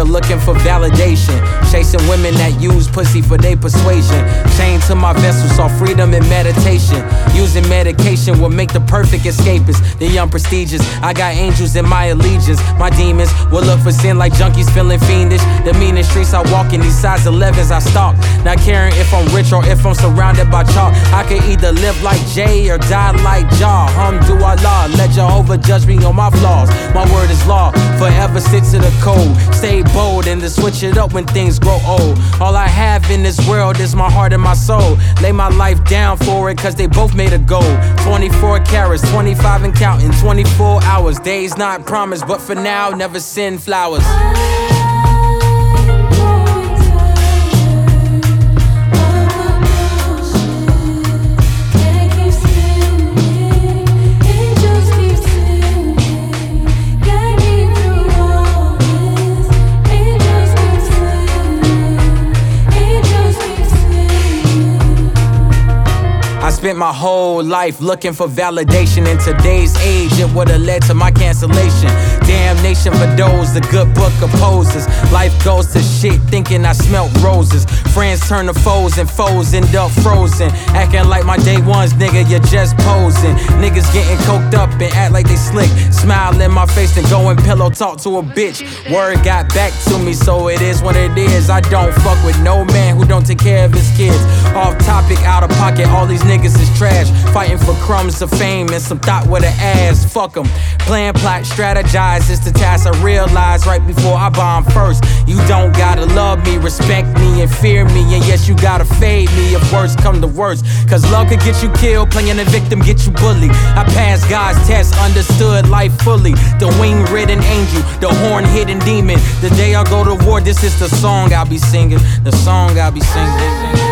here looking for validation, chasing women that use pussy for their persuasion. Chained to my vessel, saw freedom in meditation. Using medication will make the perfect escapist. The young prestigious, I got angels in my allegiance. My demons will look for sin like junkies feeling fiendish. The meanest streets I walk in, these size 11s I stalk. Not caring if I'm rich or if I'm surrounded by chalk. I can either live like Jay or die like Jah. Hamdulillah, let Jehovah judge me on my flaws. My word is law, forever stick to the code. Stay bold and to switch it up when things grow old. All I have in this world is my heart and my soul. Lay my life down for it, cause they both made a goal. 24 carats, 25 and counting, 24 hours. Days not promised, but for now, never send flowers. Spent my whole life looking for validation. In today's age, it would've led to my cancellation. Damnation for those, the good book opposes. Life goes to shit, thinking I smelt roses. Friends turn to foes and foes end up frozen. Acting like my day ones, nigga, you're just posing. Niggas getting coked up and act like they slick. Smile in my face and go and pillow talk to a bitch. Word got back to me, so it is what it is. I don't fuck with no man who don't take care of his kids. Off topic, out of pocket, all these niggas is trash. Fighting for crumbs of fame and some thought with an ass. Fuck them. Plan, plot, strategize is the task I realize right before I bomb first. You don't gotta love me, respect me, and fear me. And yes, you gotta fade me if worst come to worst. Cause love could get you killed, playing the victim get you bullied. I passed God's test, understood life fully. The wing-ridden angel, the horn-hidden demon. The day I go to war, this is the song I'll be singing. The song I'll be singing.